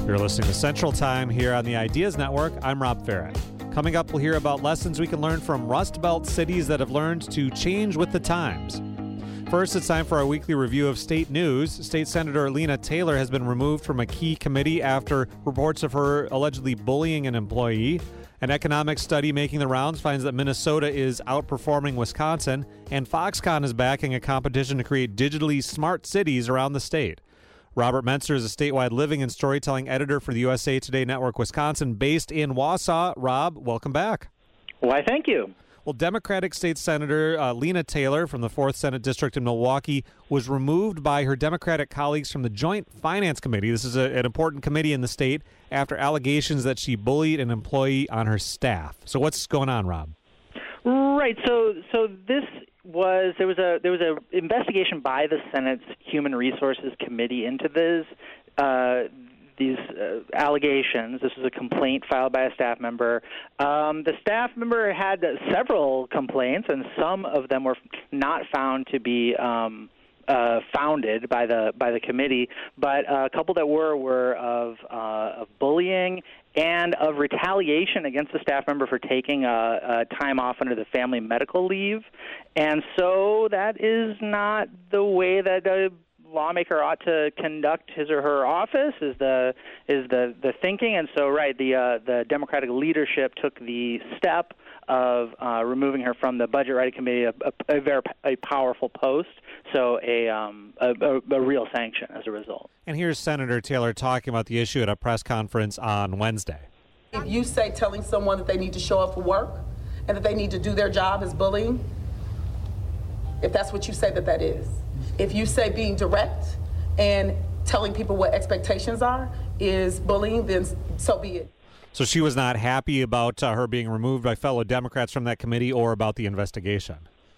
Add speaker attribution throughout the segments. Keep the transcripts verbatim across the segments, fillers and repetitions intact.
Speaker 1: You're listening to Central Time here on the Ideas Network. I'm Rob Farrett. Coming up, we'll hear about lessons we can learn from Rust Belt cities that have learned to change with the times. First, it's time for our weekly review of state news. State Senator Lena Taylor has been removed from a key committee after reports of her allegedly bullying an employee. An economic study making the rounds finds that Minnesota is outperforming Wisconsin, and Foxconn is backing a competition to create digitally smart cities around the state. Robert Mentzer is a statewide living and storytelling editor for the U S A Today Network Wisconsin, based in Wausau. Rob, welcome back.
Speaker 2: Why, thank you.
Speaker 1: Well, Democratic State Senator uh, Lena Taylor from the fourth Senate District in Milwaukee was removed by her Democratic colleagues from the Joint Finance Committee. This is a, an important committee in the state after allegations that she bullied an employee on her staff. So what's going on, Rob?
Speaker 2: Right. So, so this was there was a there was a investigation by the Senate's Human Resources Committee into this. Uh, These uh, allegations. This was a complaint filed by a staff member. Um, the staff member had several complaints, and some of them were not found to be um, uh, founded by the by the committee. But a couple that were were of uh, of bullying and of retaliation against the staff member for taking a, a time off under the family medical leave. And so that is not the way that a lawmaker ought to conduct his or her office, is the is the, the thinking. And so, right, the uh, the Democratic leadership took the step of uh, removing her from the Budget Writing Committee, a, a, a very a powerful post, so a, um, a, a a real sanction as a result.
Speaker 1: And here's Senator Taylor talking about the issue at a press conference on Wednesday.
Speaker 3: If you say telling someone that they need to show up for work and that they need to do their job is bullying, if that's what you say that that is. If you say being direct and telling people what expectations are is bullying, then so be it.
Speaker 1: So she was not happy about uh, her being removed by fellow Democrats from that committee or about the investigation.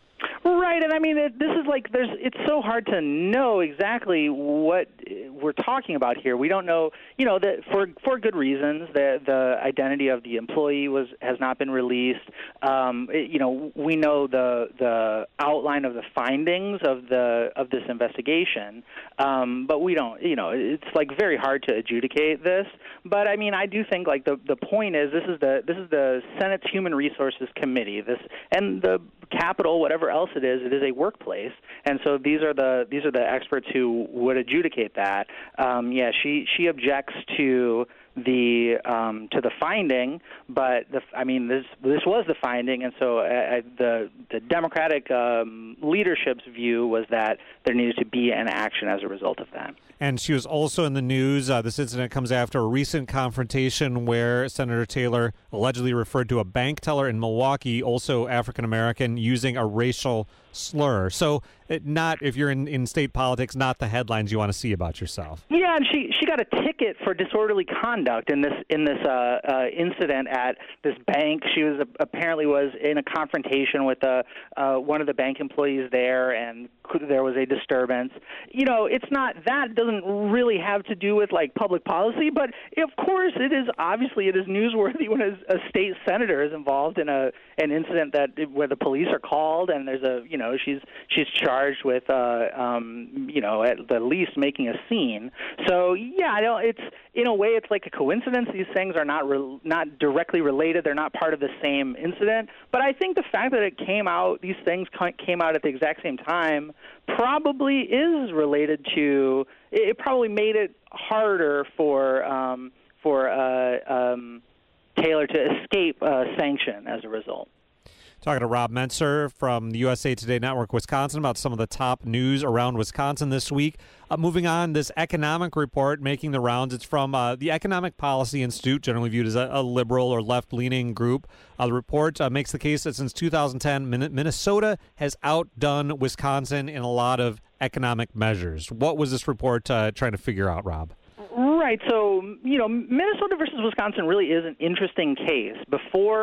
Speaker 2: Right, and I mean, it, this is like, there's. It's so hard to know exactly what we're talking about here. We don't know, you know, that for for good reasons. The the identity of the employee was has not been released. Um, it, you know, we know the the outline of the findings of the of this investigation, um, but we don't. You know, it's like very hard to adjudicate this. But I mean, I do think like the the point is this is the this is the Senate's Human Resources Committee. This and the Capitol, whatever else it is, it is a workplace, and so these are the these are the experts who would adjudicate that. Um, yeah, she she objects to the um, to the finding, but the, I mean this this was the finding, and so uh, the the Democratic um, leadership's view was that there needed to be an action as a result of that.
Speaker 1: And she was also in the news. Uh, this incident comes after a recent confrontation where Senator Taylor allegedly referred to a bank teller in Milwaukee, also African-American, using a racial slur. So it not, if you're in, in state politics, not the headlines you want to see about yourself.
Speaker 2: Yeah, and she, she got a ticket for disorderly conduct in this in this uh, uh, incident at this bank. She was apparently was in a confrontation with a, uh, one of the bank employees there, and there was a disturbance. You know, it's not that doesn't really have to do with like public policy, but of course it is. Obviously, it is newsworthy when a, a state senator is involved in a an incident that where the police are called and there's a you know she's she's charged with uh, um, you know at the least making a scene. So yeah, I don't. It's in a way it's like a coincidence. These things are not re- not directly related. They're not part of the same incident. But I think the fact that it came out, these things came out at the exact same time, probably is related to. It probably made it harder for um, for uh, um, Taylor to escape uh, sanction as a result.
Speaker 1: Talking to Rob Mentzer from the U S A Today Network Wisconsin about some of the top news around Wisconsin this week. Uh, moving on, this economic report making the rounds. It's from uh, the Economic Policy Institute, generally viewed as a, a liberal or left-leaning group. Uh, the report uh, makes the case that since two thousand ten, Minnesota has outdone Wisconsin in a lot of economic measures. What was this report uh, trying to figure out, Rob?
Speaker 2: Right. So, you know, Minnesota versus Wisconsin really is an interesting case. Before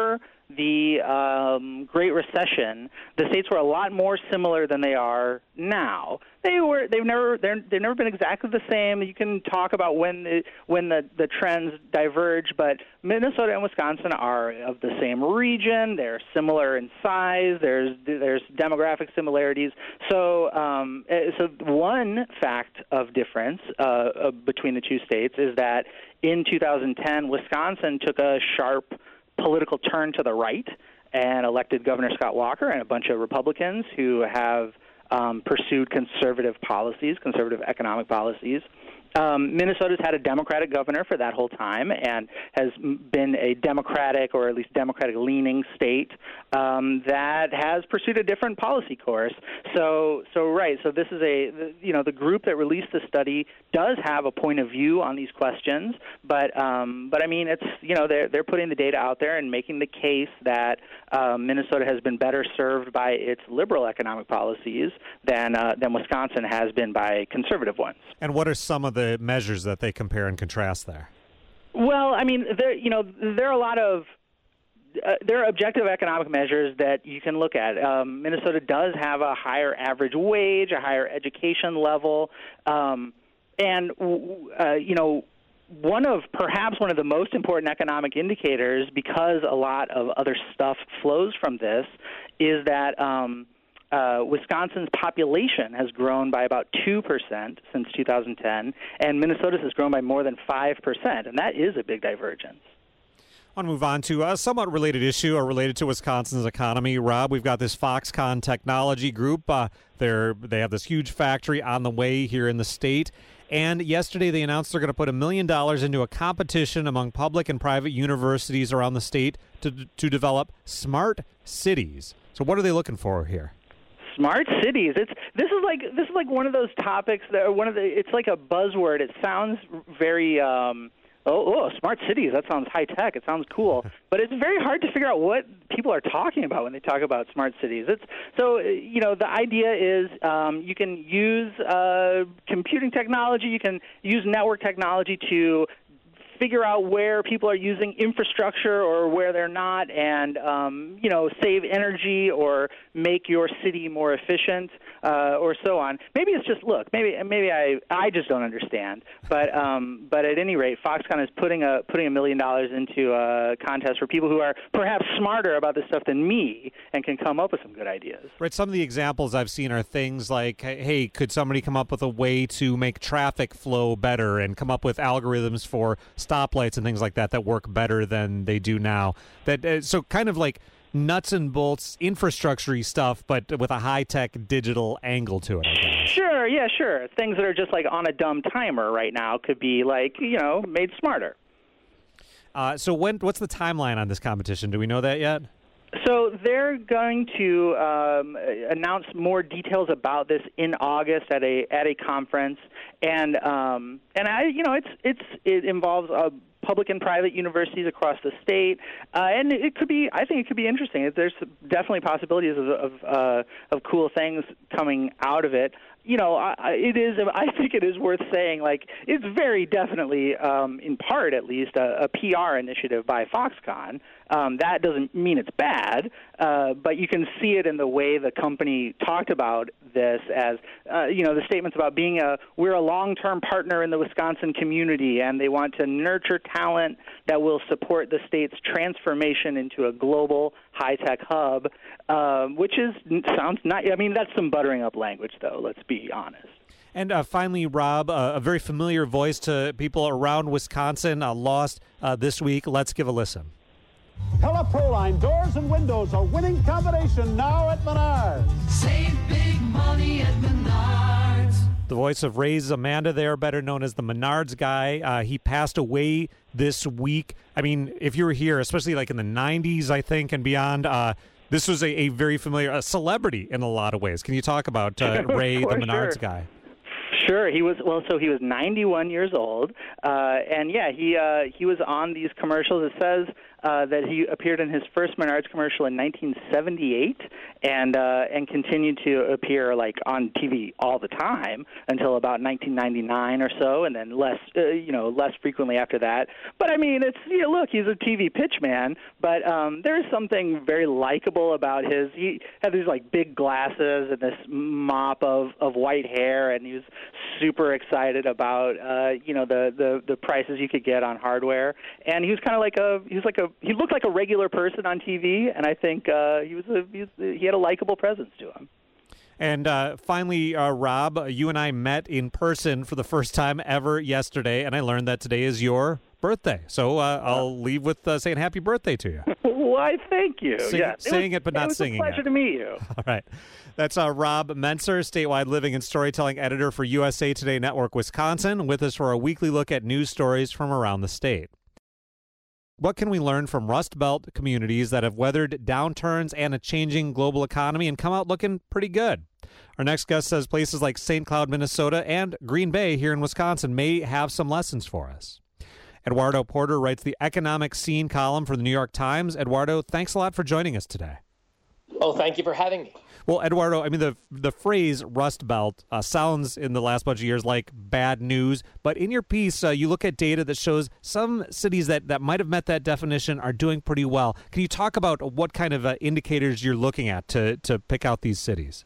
Speaker 2: the um, Great Recession, the states were a lot more similar than they are now. They were they've never they're, they've never been exactly the same. You can talk about when the, when the, the trends diverge, but Minnesota and Wisconsin are of the same region. They're similar in size. There's there's demographic similarities. So um, so one fact of difference uh, between the two states is that in two thousand ten, Wisconsin took a sharp political turn to the right and elected Governor Scott Walker and a bunch of Republicans who have um, pursued conservative policies, conservative economic policies. Um, Minnesota's had a Democratic governor for that whole time and has been a Democratic or at least Democratic-leaning state um, that has pursued a different policy course. So, so right. So this is a, you know, the group that released the study does have a point of view on these questions, but, um, but I mean, it's, you know, they're they're putting the data out there and making the case that uh, Minnesota has been better served by its liberal economic policies than uh, than Wisconsin has been by conservative ones.
Speaker 1: And what are some of the measures that they compare and contrast there?
Speaker 2: Well, I mean, there, you know, there are a lot of uh, there are objective economic measures that you can look at. Um, Minnesota does have a higher average wage, a higher education level, um, and uh, you know, one of perhaps one of the most important economic indicators, because a lot of other stuff flows from this, is that Um, Uh, Wisconsin's population has grown by about two percent since two thousand ten, and Minnesota's has grown by more than five percent, and that is a big divergence.
Speaker 1: I want to move on to a somewhat related issue or related to Wisconsin's economy. Rob, we've got this Foxconn Technology Group. Uh, they're, they have this huge factory on the way here in the state, and yesterday they announced they're going to put a million dollars into a competition among public and private universities around the state to, to develop smart cities. So what are they looking for here?
Speaker 2: Smart cities. It's this is like this is like one of those topics that are one of the. It's like a buzzword. It sounds very. Um, oh, oh, smart cities. That sounds high tech. It sounds cool, but it's very hard to figure out what people are talking about when they talk about smart cities. It's so you know the idea is um, you can use uh, computing technology. You can use network technology to figure out where people are using infrastructure or where they're not, and um, you know, save energy or make your city more efficient, uh, or so on. Maybe it's just look. Maybe maybe I I just don't understand. But um, but at any rate, Foxconn is putting a putting a million dollars into a contest for people who are perhaps smarter about this stuff than me and can come up with some good ideas.
Speaker 1: Right. Some of the examples I've seen are things like, hey, could somebody come up with a way to make traffic flow better and come up with algorithms for stoplights and things like that that work better than they do now. That uh, so kind of like nuts and bolts infrastructure-y stuff, but with a high-tech digital angle to it, I guess.
Speaker 2: Sure, yeah, sure. Things that are just like on a dumb timer right now could be like, you know, made smarter.
Speaker 1: Uh, so when what's the timeline on this competition? Do we know that yet?
Speaker 2: So they're going to um, announce more details about this in August at a at a conference, and um, and I you know it's it's it involves uh, public and private universities across the state, uh, and it could be I think it could be interesting. There's definitely possibilities of of, uh, of cool things coming out of it. You know, I, it is. I think it is worth saying. Like, it's very definitely, um, in part at least, a, a P R initiative by Foxconn. Um, that doesn't mean it's bad, uh, but you can see it in the way the company talked about this as, uh, you know, the statements about being a we're a long-term partner in the Wisconsin community, and they want to nurture talent that will support the state's transformation into a global high-tech hub, uh, which is sounds not. I mean, that's some buttering up language, though. Let's be honest.
Speaker 1: And uh, finally, Rob, uh, a very familiar voice to people around Wisconsin, uh, lost uh, this week. Let's give a listen.
Speaker 4: Pella Proline doors and windows, a winning combination now at Menards.
Speaker 5: Save big money at Menards.
Speaker 1: The voice of Ray's Amanda there, better known as the Menards guy. Uh, he passed away this week. I mean, if you were here, especially like in the nineties, I think, and beyond, uh, this was a, a very familiar a celebrity in a lot of ways. Can you talk about uh, Ray, the Menards
Speaker 2: sure.
Speaker 1: guy?
Speaker 2: Sure, he was well. So he was ninety-one years old, uh, and yeah, he uh, he was on these commercials. It says uh, that he appeared in his first Menards commercial in nineteen seventy-eight, and uh, and continued to appear like on T V all the time until about nineteen ninety-nine or so, and then less, uh, you know, less frequently after that. But I mean, it's you know, look, he's a T V pitch man, but um, there's something very likable about his. He had these like big glasses and this mop of of white hair, and he was super excited about uh, you know the, the the prices you could get on hardware, and he was kind of like a he was like a he looked like a regular person on T V, and I think uh, he was a he, was, he had a likable presence to him.
Speaker 1: And uh, finally, uh, Rob, you and I met in person for the first time ever yesterday, and I learned that today is your birthday. So uh, I'll leave with uh, saying happy birthday to you.
Speaker 2: Why, thank you.
Speaker 1: Sing,
Speaker 2: yeah,
Speaker 1: saying
Speaker 2: it,
Speaker 1: it, but not
Speaker 2: it was
Speaker 1: singing
Speaker 2: a pleasure
Speaker 1: it.
Speaker 2: to meet you.
Speaker 1: All right. That's uh, Rob Mentzer, statewide living and storytelling editor for U S A Today Network Wisconsin, with us for a weekly look at news stories from around the state. What can we learn from Rust Belt communities that have weathered downturns and a changing global economy and come out looking pretty good? Our next guest says places like Saint Cloud, Minnesota, and Green Bay here in Wisconsin may have some lessons for us. Eduardo Porter writes the Economic Scene column for the New York Times. Eduardo, thanks a lot for joining us today.
Speaker 6: Oh, thank you for having me.
Speaker 1: Well, Eduardo, I mean, the the phrase Rust Belt uh, sounds in the last bunch of years like bad news, but in your piece, uh, you look at data that shows some cities that, that might have met that definition are doing pretty well. Can you talk about what kind of uh, indicators you're looking at to, to pick out these cities?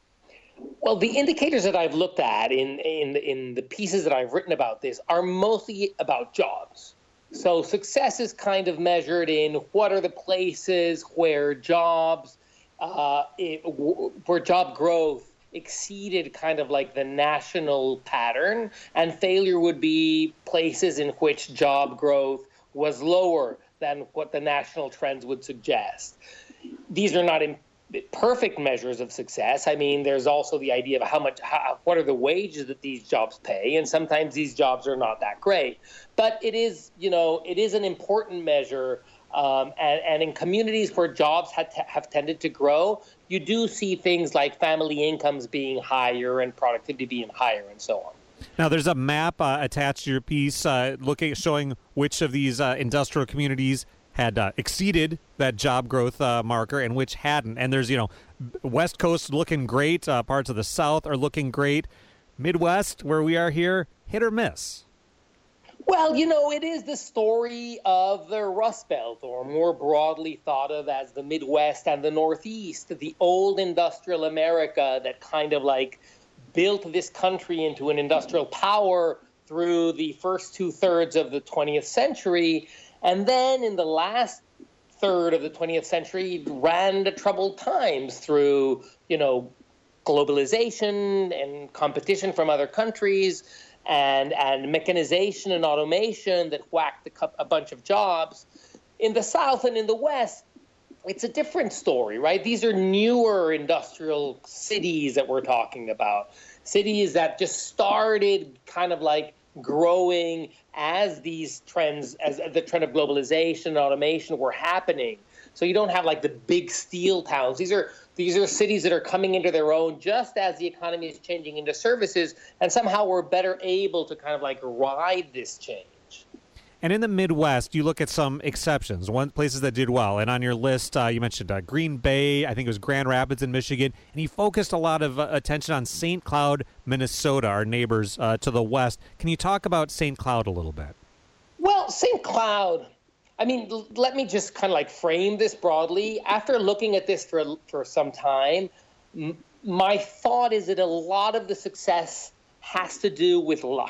Speaker 6: Well, the indicators that I've looked at in, in, in the pieces that I've written about this are mostly about jobs. So success is kind of measured in what are the places where jobs Uh, it, w- where job growth exceeded kind of like the national pattern, and failure would be places in which job growth was lower than what the national trends would suggest. These are not in perfect measures of success. I mean, there's also the idea of how much, how, what are the wages that these jobs pay, and sometimes these jobs are not that great. But it is, you know, it is an important measure. Um, and, and in communities where jobs have, t- have tended to grow, you do see things like family incomes being higher and productivity being higher and so on.
Speaker 1: Now, there's a map uh, attached to your piece uh, looking showing which of these uh, industrial communities had uh, exceeded that job growth uh, marker and which hadn't. And there's, you know, West Coast looking great. Uh, parts of the South are looking great. Midwest, where we are here, hit or miss.
Speaker 6: Well, you know, it is the story of the Rust Belt, or more broadly thought of as the Midwest and the Northeast, the old industrial America that kind of like built this country into an industrial power through the first two thirds of the twentieth century. And then in the last third of the twentieth century, ran into troubled times through, you know, globalization and competition from other countries. And, and mechanization and automation that whacked a, a bunch of jobs. In the South and in the West, it's a different story, right? These are newer industrial cities that we're talking about, cities that just started kind of like growing as these trends, as the trend of globalization and automation were happening. So you don't have like the big steel towns. These are these are cities that are coming into their own just as the economy is changing into services, and somehow we're better able to kind of like ride this change.
Speaker 1: And in the Midwest, you look at some exceptions, one places that did well. And on your list, uh, you mentioned uh, Green Bay, I think it was Grand Rapids in Michigan, and you focused a lot of uh, attention on Saint Cloud, Minnesota, our neighbors uh, to the west. Can you talk about Saint Cloud a little bit?
Speaker 6: Well, Saint Cloud, I mean, l- let me just kind of like frame this broadly. After looking at this for for some time, m- my thought is that a lot of the success has to do with luck.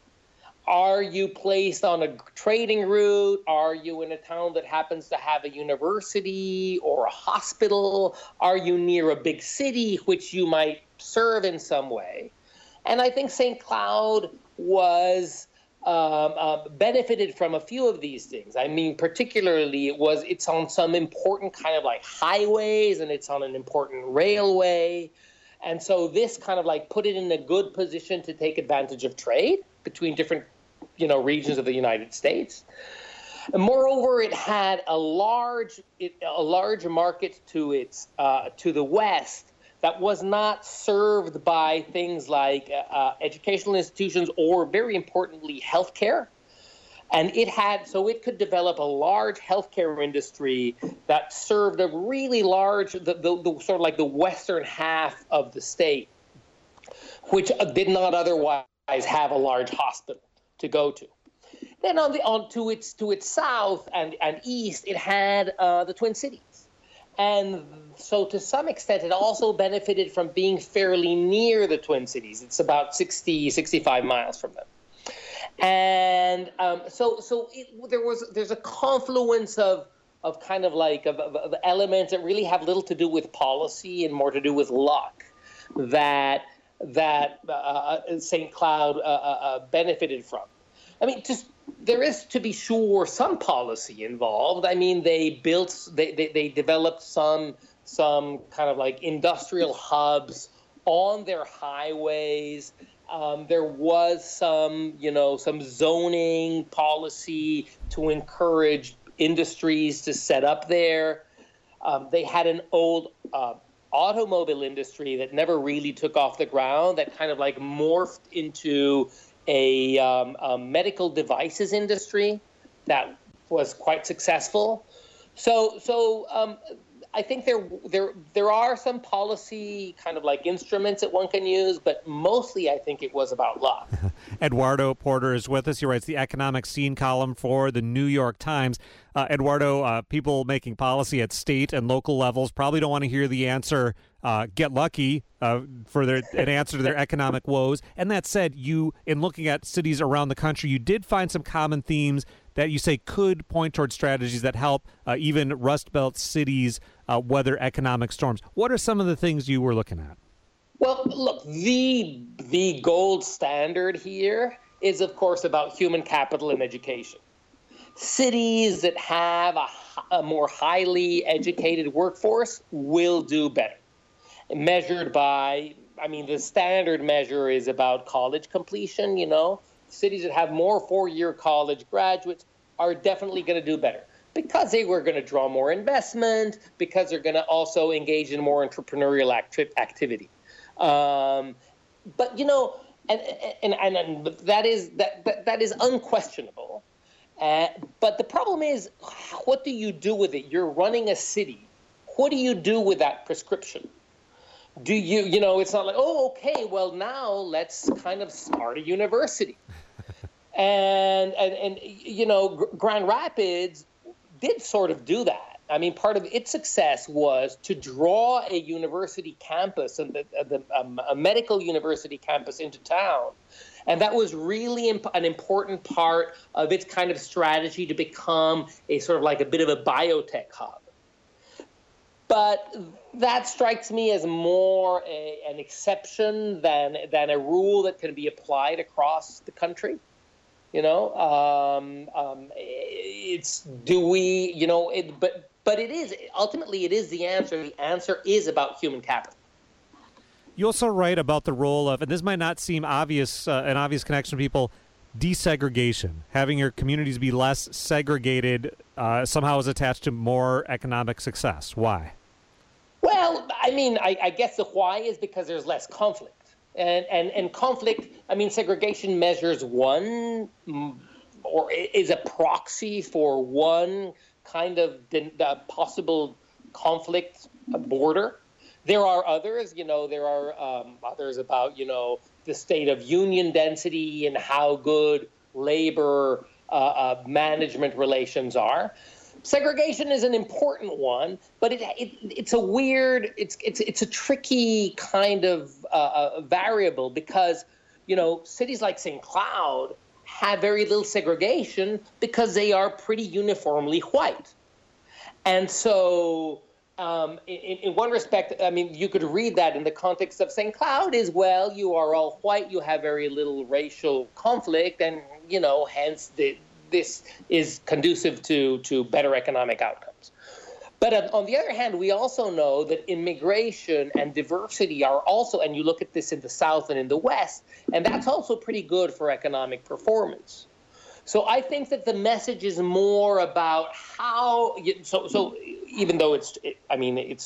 Speaker 6: Are you placed on a trading route? Are you in a town that happens to have a university or a hospital? Are you near a big city which you might serve in some way? And I think Saint Cloud was um, uh, benefited from a few of these things. I mean, particularly it was it's on some important kind of like highways, and it's on an important railway. And so this kind of like put it in a good position to take advantage of trade between different, you know, regions of the United States. And moreover, it had a large, it, a large market to its uh, to the west that was not served by things like uh, educational institutions or, very importantly, healthcare. And it had, so it could develop a large healthcare industry that served a really large, the, the, the sort of like the western half of the state, which did not otherwise have a large hospital to go to. Then on the on to its to its south and, and east, it had uh, the Twin Cities. And so to some extent, it also benefited from being fairly near the Twin Cities. It's about sixty, sixty-five miles from them. And um, so so it, there was there's a confluence of of kind of like of, of, of elements that really have little to do with policy and more to do with luck that that uh, Saint Cloud uh, uh, benefited from. I mean, just there is, to be sure, some policy involved. I mean, they built, they, they, they developed some some kind of like industrial hubs on their highways. Um, there was some, you know, some zoning policy to encourage industries to set up there. Um, they had an old uh, automobile industry that never really took off the ground, that kind of like morphed into a, um, a medical devices industry that was quite successful. So, so um, I think there there there are some policy kind of like instruments that one can use, but mostly I think it was about luck.
Speaker 1: Eduardo Porter is with us. He writes the economic scene column for the New York Times. Uh, Eduardo, uh, people making policy at state and local levels probably don't want to hear the answer, uh, get lucky, uh, for their, an answer to their economic woes. And that said, you, in looking at cities around the country, you did find some common themes that you say could point towards strategies that help uh, even Rust Belt cities uh, weather economic storms. What are some of the things you were looking at?
Speaker 6: Well, look, the the gold standard here is, of course, about human capital and education. Cities that have a, a more highly educated workforce will do better. Measured by, I mean, the standard measure is about college completion, you know. Cities that have more four-year college graduates are definitely going to do better because they were going to draw more investment, because they're going to also engage in more entrepreneurial acti- activity. Um, but, you know, and, and, and, and that is that, that, that is unquestionable. Uh, but the problem is, what do you do with it? You're running a city. What do you do with that prescription? Do you, you know, it's not like, oh, okay, well, now let's kind of start a university. and, and, and, you know, Grand Rapids did sort of do that. I mean, part of its success was to draw a university campus, and the, the, um, a medical university campus into town. And that was really imp- an important part of its kind of strategy to become a sort of like a bit of a biotech hub. But that strikes me as more a, an exception than than a rule that can be applied across the country. You know, um, um, it's do we, you know, it, but but it is ultimately it is the answer. The answer is about human capital.
Speaker 1: You also write about the role of, and this might not seem obvious, uh, an obvious connection to people, desegregation. Having your communities be less segregated uh, somehow is attached to more economic success. Why?
Speaker 6: Well, I mean, I, I guess the why is because there's less conflict. And, and, and conflict, I mean, segregation measures one, or is a proxy for one kind of the, the possible conflict border. There are others, you know, there are um, others about, you know, the state of union density and how good labor uh, uh, management relations are. Segregation is an important one, but it, it it's a weird, it's it's it's a tricky kind of uh, variable because, you know, cities like Saint Cloud have very little segregation because they are pretty uniformly white. And so um, in, in one respect, I mean, you could read that in the context of Saint Cloud is, well, you are all white, you have very little racial conflict, and, you know, hence the this is conducive to, to better economic outcomes. But on the other hand, we also know that immigration and diversity are also, and you look at this in the South and in the West, and that's also pretty good for economic performance. So I think that the message is more about how, so, so even though it's, I mean, it's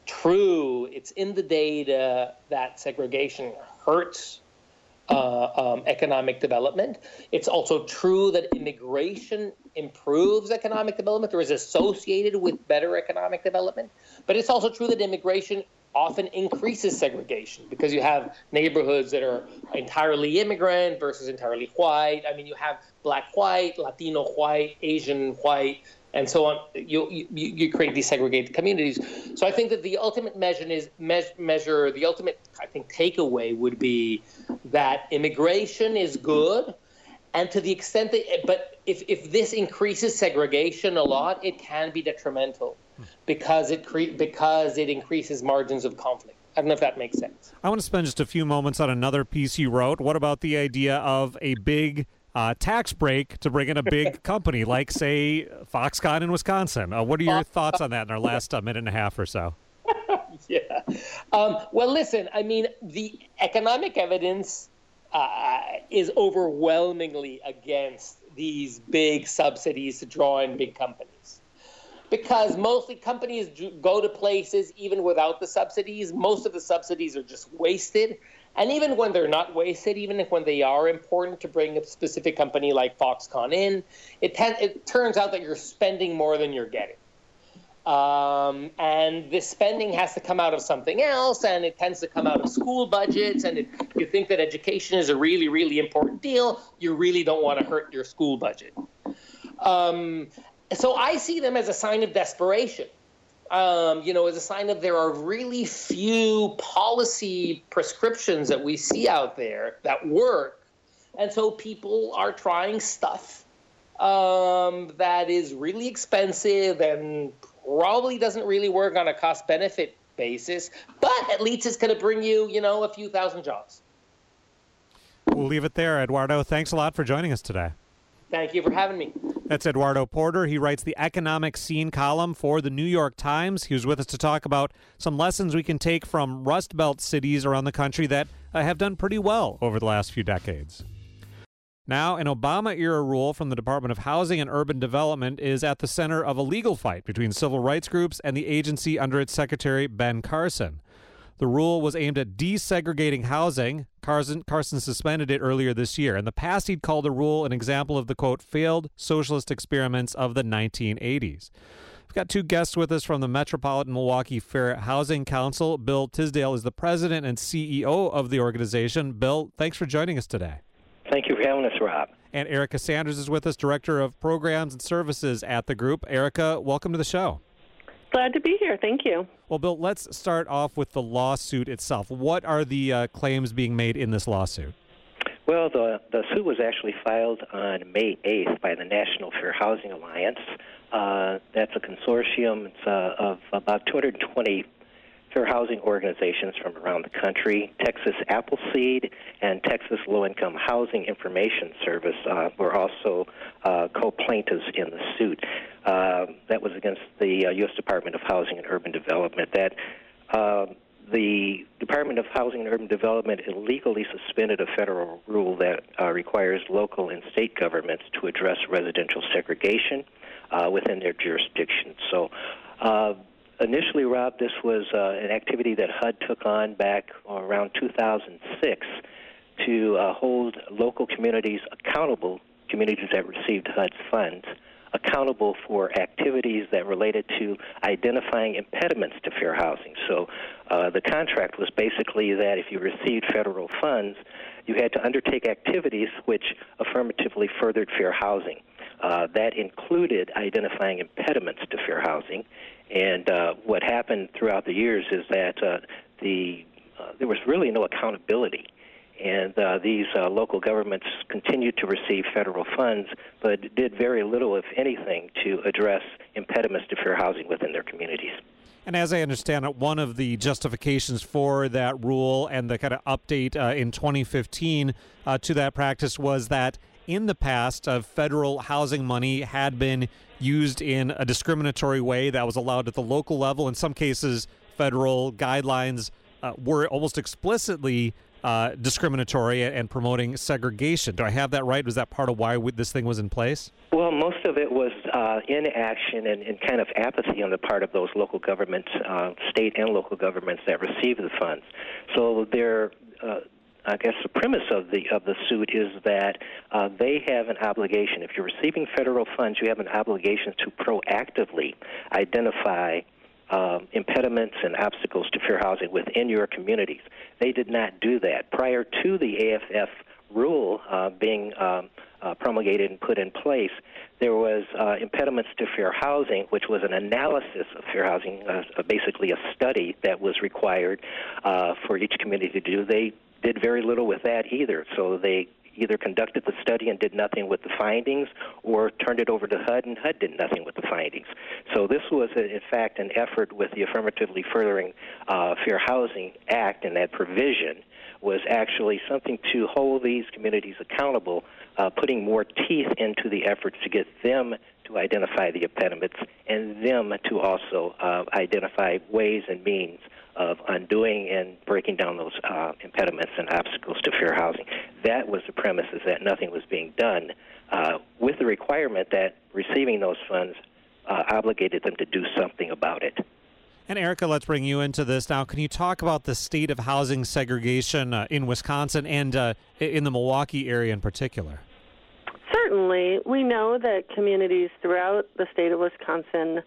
Speaker 6: true, it's in the data that segregation hurts uh, um, economic development. It's also true that immigration improves economic development or is associated with better economic development. But it's also true that immigration often increases segregation because you have neighborhoods that are entirely immigrant versus entirely white. I mean, you have black white, Latino white, Asian white, and so on. You you, you create these segregated communities. So I think that the ultimate measure is me- measure. The ultimate, I think, takeaway would be that immigration is good, and to the extent that, but if if this increases segregation a lot, it can be detrimental. Because it cre- because it increases margins of conflict. I don't know if that makes sense.
Speaker 1: I want to spend just a few moments on another piece you wrote. What about the idea of a big uh, tax break to bring in a big company like, say, Foxconn in Wisconsin? Uh, what are your thoughts on that in our last uh, minute and a half or so?
Speaker 6: yeah. Um, well, listen, I mean, the economic evidence uh, is overwhelmingly against these big subsidies to draw in big companies. Because mostly companies go to places even without the subsidies. Most of the subsidies are just wasted. And even when they're not wasted, even if when they are important to bring a specific company like Foxconn in, it, ten- it turns out that you're spending more than you're getting. Um, and this spending has to come out of something else, and it tends to come out of school budgets. And if you think that education is a really, really important deal, you really don't want to hurt your school budget. Um, So I see them as a sign of desperation, um, you know, as a sign of there are really few policy prescriptions that we see out there that work. And so people are trying stuff um, that is really expensive and probably doesn't really work on a cost-benefit basis, but at least it's going to bring you, you know, a few thousand jobs.
Speaker 1: We'll leave it there. Eduardo, thanks a lot for joining us today.
Speaker 6: Thank you for having me.
Speaker 1: That's Eduardo Porter. He writes the Economic Scene column for the New York Times. He was with us to talk about some lessons we can take from Rust Belt cities around the country that uh, have done pretty well over the last few decades. Now, an Obama-era rule from the Department of Housing and Urban Development is at the center of a legal fight between civil rights groups and the agency under its secretary, Ben Carson. The rule was aimed at desegregating housing. Carson, Carson suspended it earlier this year. In the past, he'd called the rule an example of the, quote, failed socialist experiments of the nineteen eighties. We've got two guests with us from the Metropolitan Milwaukee Fair Housing Council. Bill Tisdale is the president and C E O of the organization. Bill, thanks for joining us today.
Speaker 7: Thank you for having us, Rob.
Speaker 1: And Erica Sanders is with us, director of programs and services at the group. Erica, welcome to the show.
Speaker 8: Glad to be here. Thank you.
Speaker 1: Well, Bill, let's start off with the lawsuit itself. What are the uh, claims being made in this lawsuit?
Speaker 7: Well, the, the suit was actually filed on May eighth by the National Fair Housing Alliance. Uh, that's a consortium it's, uh, of about two hundred twenty fair housing organizations from around the country. Texas Appleseed and Texas Low-Income Housing Information Service uh, were also uh, co-plaintiffs in the suit. Uh, that was against the uh, U S Department of Housing and Urban Development. That uh, the Department of Housing and Urban Development illegally suspended a federal rule that uh, requires local and state governments to address residential segregation uh, within their jurisdiction. So uh, initially, Rob, this was uh, an activity that H U D took on back around two thousand six to uh, hold local communities accountable, communities that received H U D's funds, accountable for activities that related to identifying impediments to fair housing. So uh, the contract was basically that if you received federal funds, you had to undertake activities which affirmatively furthered fair housing. Uh, that included identifying impediments to fair housing. And uh, what happened throughout the years is that uh, the uh, there was really no accountability. And uh, these uh, local governments continued to receive federal funds, but did very little, if anything, to address impediments to fair housing within their communities.
Speaker 1: And as I understand it, one of the justifications for that rule and the kind of update uh, in twenty fifteen uh, to that practice was that in the past, uh, federal housing money had been used in a discriminatory way that was allowed at the local level. In some cases, federal guidelines uh, were almost explicitly uh, discriminatory and promoting segregation. Do I have that right? Was that part of why this thing was in place?
Speaker 7: Well, most of it was uh, inaction and, and kind of apathy on the part of those local governments, uh, state and local governments that receive the funds. So they're uh, I guess the premise of the of the suit is that uh, they have an obligation. If you're receiving federal funds, you have an obligation to proactively identify um, impediments and obstacles to fair housing within your communities. They did not do that. Prior to the A F F rule uh, being um, uh, promulgated and put in place, there was uh, impediments to fair housing, which was an analysis of fair housing, uh, basically a study that was required uh, for each community to do. They did very little with that either. So they either conducted the study and did nothing with the findings, or turned it over to H U D, and H U D did nothing with the findings. So this was, in fact, an effort with the Affirmatively Furthering uh, Fair Housing Act, and that provision was actually something to hold these communities accountable, uh, putting more teeth into the efforts to get them to identify the impediments and them to also uh, identify ways and means of undoing and breaking down those uh, impediments and obstacles to fair housing. That was the premise, is that nothing was being done, uh, with the requirement that receiving those funds uh, obligated them to do something about it.
Speaker 1: And Erica, let's bring you into this now. Can you talk about the state of housing segregation uh, in Wisconsin and uh, in the Milwaukee area in particular?
Speaker 8: Certainly. We know that communities throughout the state of Wisconsin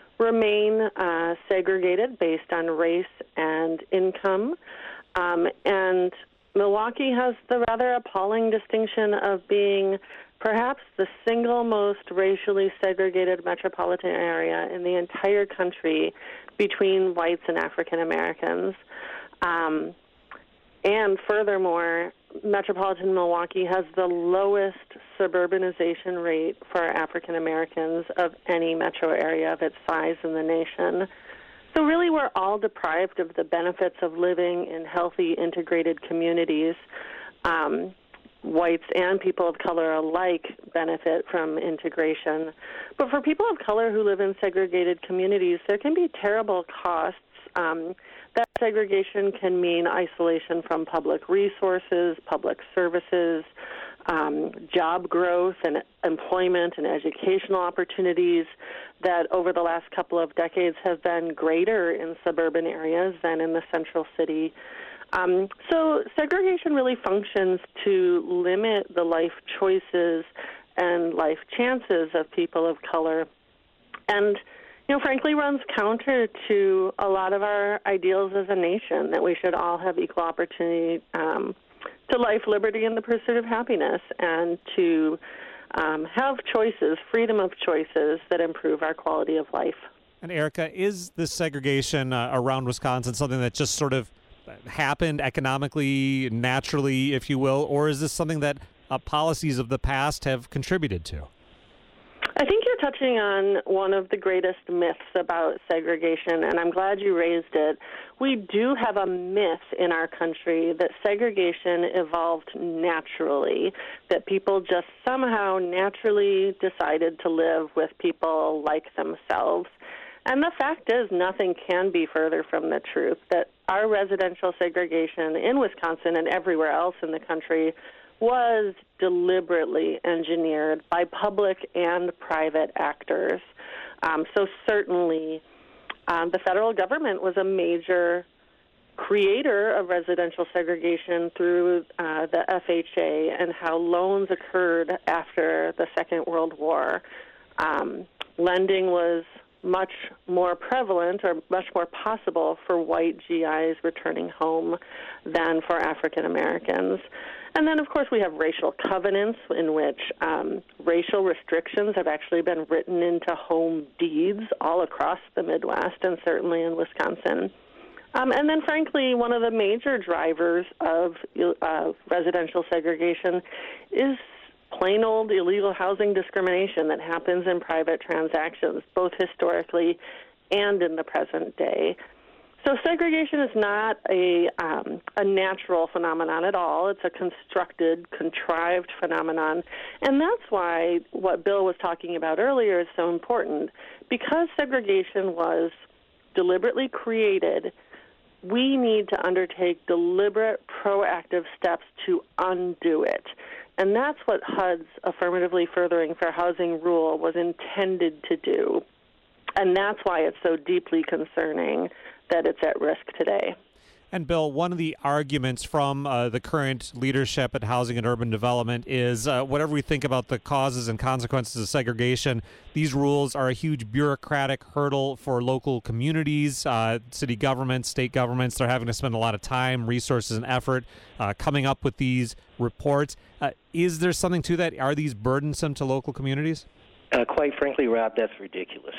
Speaker 8: remain uh, segregated based on race and income. Um, and Milwaukee has the rather appalling distinction of being perhaps the single most racially segregated metropolitan area in the entire country between whites and African Americans. Um, and furthermore, metropolitan Milwaukee has the lowest suburbanization rate for African Americans of any metro area of its size in the nation. So really, we're all deprived of the benefits of living in healthy, integrated communities. Um, whites and people of color alike benefit from integration. But for people of color who live in segregated communities, there can be terrible costs. Um, that segregation can mean isolation from public resources, public services, um, job growth and employment and educational opportunities that over the last couple of decades have been greater in suburban areas than in the central city. Um, so segregation really functions to limit the life choices and life chances of people of color. And you know, frankly, runs counter to a lot of our ideals as a nation, that we should all have equal opportunity um, to life, liberty, and the pursuit of happiness, and to um, have choices, freedom of choices that improve our quality of life.
Speaker 1: And Erica, is this segregation uh, around Wisconsin something that just sort of happened economically, naturally, if you will, or is this something that uh, policies of the past have contributed to?
Speaker 8: I think you're touching on one of the greatest myths about segregation, and I'm glad you raised it. We do have a myth in our country that segregation evolved naturally, that people just somehow naturally decided to live with people like themselves. And the fact is, nothing can be further from the truth, that our residential segregation in Wisconsin and everywhere else in the country was deliberately engineered by public and private actors. Um, so certainly um, the federal government was a major creator of residential segregation through uh, the F H A and how loans occurred after the Second World War. Um, lending was much more prevalent or much more possible for white G Is returning home than for African Americans. And then, of course, we have racial covenants in which um, racial restrictions have actually been written into home deeds all across the Midwest and certainly in Wisconsin. Um, and then, frankly, one of the major drivers of uh, residential segregation is plain old illegal housing discrimination that happens in private transactions, both historically and in the present day. So segregation is not a um, a natural phenomenon at all. It's a constructed, contrived phenomenon. And that's why what Bill was talking about earlier is so important. Because segregation was deliberately created, we need to undertake deliberate, proactive steps to undo it. And that's what H U D's Affirmatively Furthering Fair Housing rule was intended to do. And that's why it's so deeply concerning that it's at risk today.
Speaker 1: And Bill, one of the arguments from uh, the current leadership at Housing and Urban Development is uh, whatever we think about the causes and consequences of segregation, these rules are a huge bureaucratic hurdle for local communities, uh, city governments, state governments. They're having to spend a lot of time, resources, and effort uh, coming up with these reports. Uh, is there something to that? Are these burdensome to local communities?
Speaker 7: Uh, quite frankly, Rob, that's ridiculous.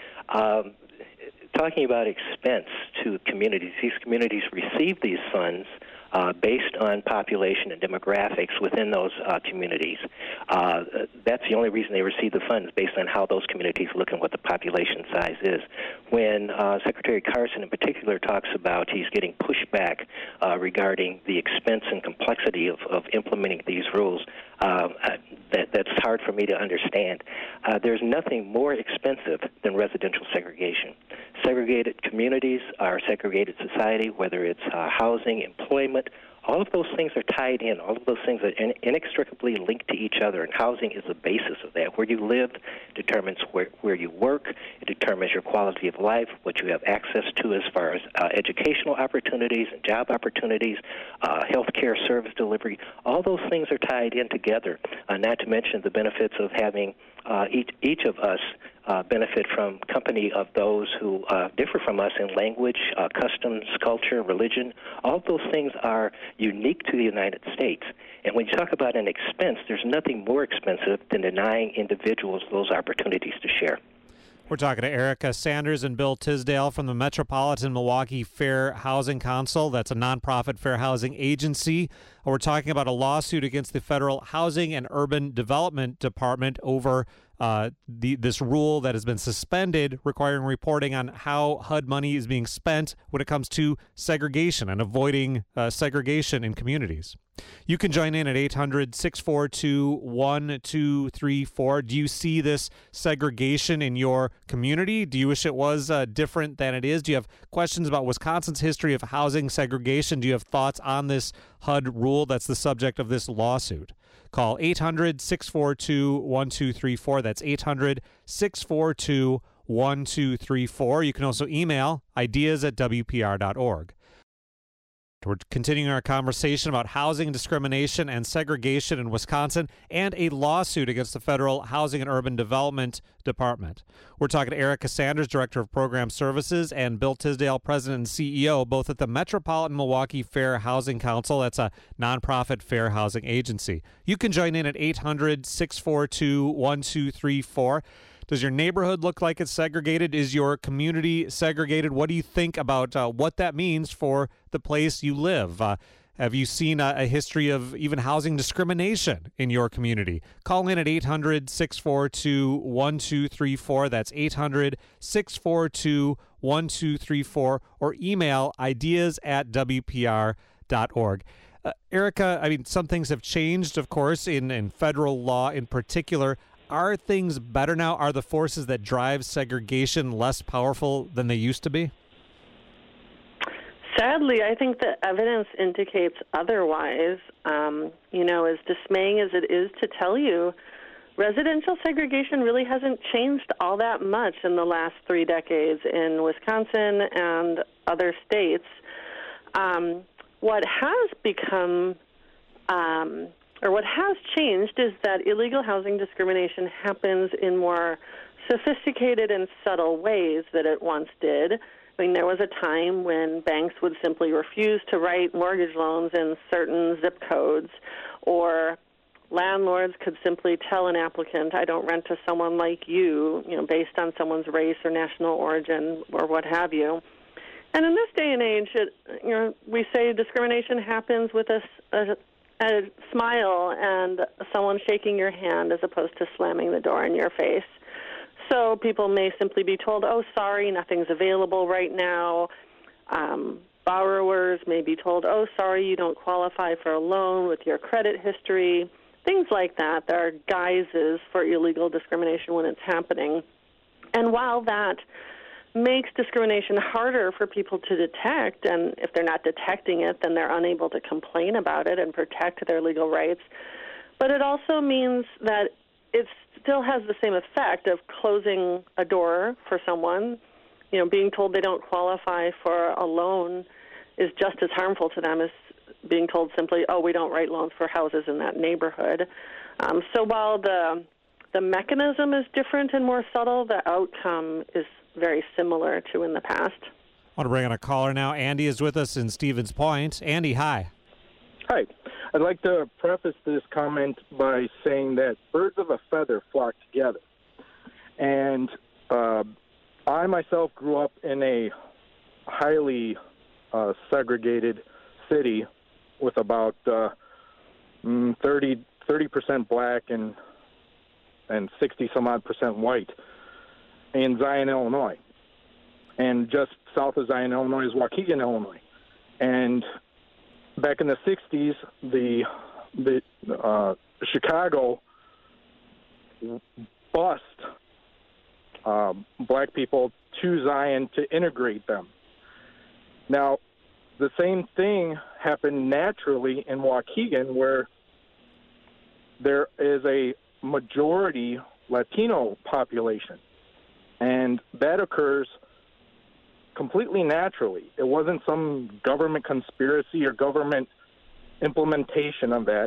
Speaker 7: Um, talking about expense to communities, these communities receive these funds uh, based on population and demographics within those uh, communities. Uh, that's the only reason they receive the funds, based on how those communities look and what the population size is. When uh, Secretary Carson in particular talks about he's getting pushback uh, regarding the expense and complexity of, of implementing these rules, uh, that, that's hard for me to understand. Uh, there's nothing more expensive than residential segregation. Segregated communities are segregated society, whether it's uh, housing, employment. All of those things are tied in. All of those things are in, inextricably linked to each other, and housing is the basis of that. Where you live determines where, where you work. It determines your quality of life, what you have access to as far as uh, educational opportunities and job opportunities, uh, health care service delivery. All those things are tied in together, uh, not to mention the benefits of having uh, each, each of us Uh, benefit from company of those who uh, differ from us in language, uh, customs, culture, religion. All of those things are unique to the United States. And when you talk about an expense, there's nothing more expensive than denying individuals those opportunities to share.
Speaker 1: We're talking to Erica Sanders and Bill Tisdale from the Metropolitan Milwaukee Fair Housing Council. That's a nonprofit fair housing agency. We're talking about a lawsuit against the Federal Housing and Urban Development Department over uh, the, this rule that has been suspended requiring reporting on how H U D money is being spent when it comes to segregation and avoiding uh, segregation in communities. You can join in at eight hundred, six four two, one two three four. Do you see this segregation in your community? Do you wish it was uh, different than it is? Do you have questions about Wisconsin's history of housing segregation? Do you have thoughts on this H U D rule that's the subject of this lawsuit? Call eight hundred, six four two, one two three four. That's eight hundred, six four two, one two three four. You can also email ideas at w p r dot org. We're continuing our conversation about housing discrimination and segregation in Wisconsin and a lawsuit against the Federal Housing and Urban Development Department. We're talking to Erica Sanders, Director of Program Services, and Bill Tisdale, President and C E O, both at the Metropolitan Milwaukee Fair Housing Council. That's a nonprofit fair housing agency. You can join in at eight hundred, six four two, one two three four. Does your neighborhood look like it's segregated? Is your community segregated? What do you think about uh, what that means for the place you live? Uh, have you seen a, a history of even housing discrimination in your community? Call in at eight hundred, six four two, one two three four. That's eight hundred, six four two, one two three four. Or email ideas at w p r dot org. Uh, Erica, I mean, some things have changed, of course, in, in federal law in particular. Are things better now? Are the forces that drive segregation less powerful than they used to be?
Speaker 8: Sadly, I think the evidence indicates otherwise. Um, you know, as dismaying as it is to tell you, residential segregation really hasn't changed all that much in the last three decades in Wisconsin and other states. Um, what has become um, or what has changed is that illegal housing discrimination happens in more sophisticated and subtle ways than it once did. I mean, there was a time when banks would simply refuse to write mortgage loans in certain zip codes, or landlords could simply tell an applicant, I don't rent to someone like you, you know, based on someone's race or national origin or what have you. And in this day and age, it, you know, we say discrimination happens with a, a a smile and someone shaking your hand as opposed to slamming the door in your face. So people may simply be told, oh, sorry, nothing's available right now. Um, borrowers may be told, oh, sorry, you don't qualify for a loan with your credit history. Things like that. There are guises for illegal discrimination when it's happening. And while that makes discrimination harder for people to detect, and if they're not detecting it, then they're unable to complain about it and protect their legal rights. But it also means that it still has the same effect of closing a door for someone. You know, being told they don't qualify for a loan is just as harmful to them as being told simply, oh, we don't write loans for houses in that neighborhood. Um, so while the the mechanism is different and more subtle, the outcome is very similar to in the past.
Speaker 1: I want to bring on a caller now. Andy is with us in Stevens Point. Andy, hi.
Speaker 9: Hi. I'd like to preface this comment by saying that birds of a feather flock together. And uh, I myself grew up in a highly uh, segregated city with about uh, thirty, thirty percent black and and sixty some odd percent white in Zion, Illinois. And just south of Zion, Illinois is Waukegan, Illinois. And back in the sixties, the the uh, Chicago bused uh, black people to Zion to integrate them. Now, the same thing happened naturally in Waukegan, where there is a majority Latino population, and that occurs completely naturally. It wasn't some government conspiracy or government implementation of that.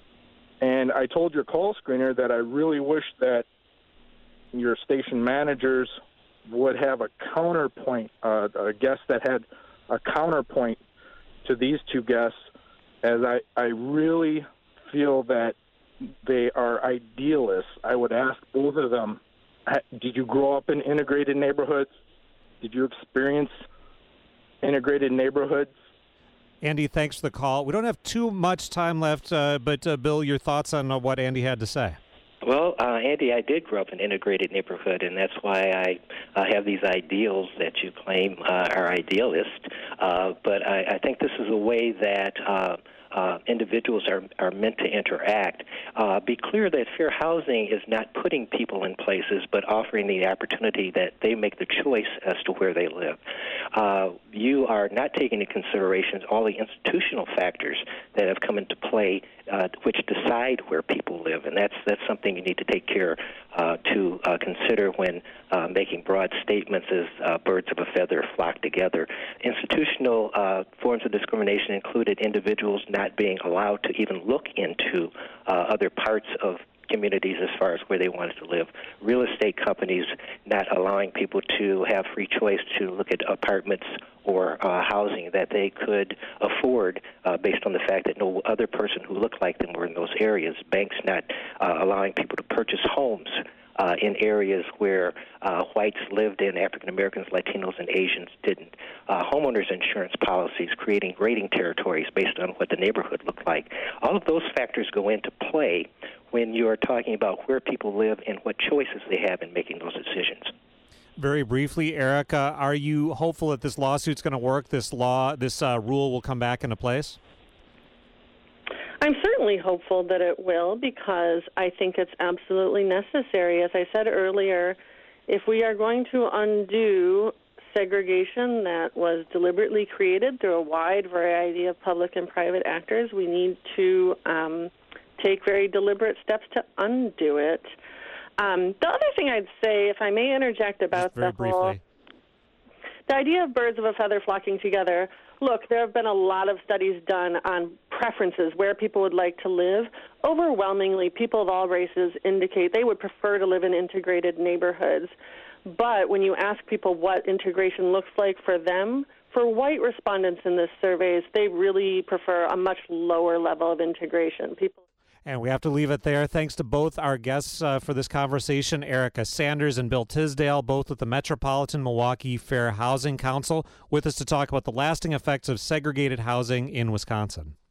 Speaker 9: And I told your call screener that I really wish that your station managers would have a counterpoint, uh, a guest that had a counterpoint to these two guests, as I, I really feel that they are idealists. I would ask both of them, did you grow up in integrated neighborhoods? Did you experience integrated neighborhoods?
Speaker 1: Andy, thanks for the call. We don't have too much time left, uh, but uh, Bill, your thoughts on uh, what Andy had to say?
Speaker 7: Well, uh, Andy, I did grow up in an integrated neighborhood, and that's why I uh, have these ideals that you claim uh, are idealist. Uh, but I, I think this is a way that uh, uh, individuals are, are meant to interact. Uh, be clear that fair housing is not putting people in places, but offering the opportunity that they make the choice as to where they live. Uh, you are not taking into consideration all the institutional factors that have come into play, uh, which decide where people live, and that's that's something you need to take care uh, to uh, consider when uh, making broad statements as uh, birds of a feather flock together. Institutional uh, forms of discrimination included individuals not being allowed to even look into uh, other parts of communities as far as where they wanted to live. Real estate companies not allowing people to have free choice to look at apartments or uh, housing that they could afford uh, based on the fact that no other person who looked like them were in those areas. Banks not uh, allowing people to purchase homes Uh, in areas where uh, whites lived in, African Americans, Latinos, and Asians didn't. Uh, homeowners insurance policies creating grading territories based on what the neighborhood looked like. All of those factors go into play when you're talking about where people live and what choices they have in making those decisions.
Speaker 1: Very briefly, Erica, are you hopeful that this lawsuit's going to work, this law, this uh, rule will come back into place?
Speaker 8: I'm certainly hopeful that it will, because I think it's absolutely necessary. As I said earlier, if we are going to undo segregation that was deliberately created through a wide variety of public and private actors, we need to um, take very deliberate steps to undo it. Um, the other thing I'd say, if I may interject about the whole, the idea of birds of a feather flocking together. Look, there have been a lot of studies done on preferences, where people would like to live. Overwhelmingly, people of all races indicate they would prefer to live in integrated neighborhoods. But when you ask people what integration looks like for them, for white respondents in this surveys, they really prefer a much lower level of integration. People.
Speaker 1: And we have to leave it there. Thanks to both our guests uh, for this conversation, Erica Sanders and Bill Tisdale, both with the Metropolitan Milwaukee Fair Housing Council, with us to talk about the lasting effects of segregated housing in Wisconsin.